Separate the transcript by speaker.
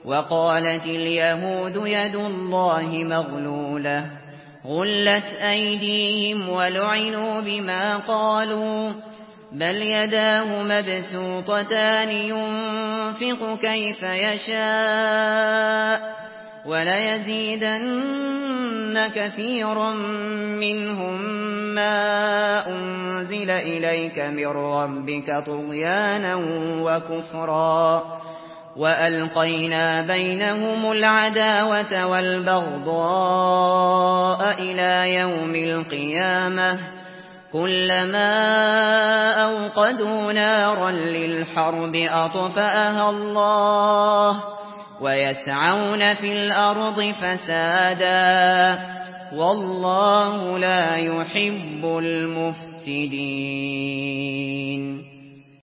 Speaker 1: وقالت اليهود يد الله مغلولة غلت أيديهم ولعنوا بما قالوا بل يداه مبسوطتان ينفق كيف يشاء وليزيدن كثيرا منهم ما أنزل إليك من ربك طغيانا وكفرا وألقينا بينهم العداوة والبغضاء إلى يوم القيامة كلما أوقدوا نارا للحرب أطفأها الله ويسعون في الأرض فسادا والله لا يحب المفسدين.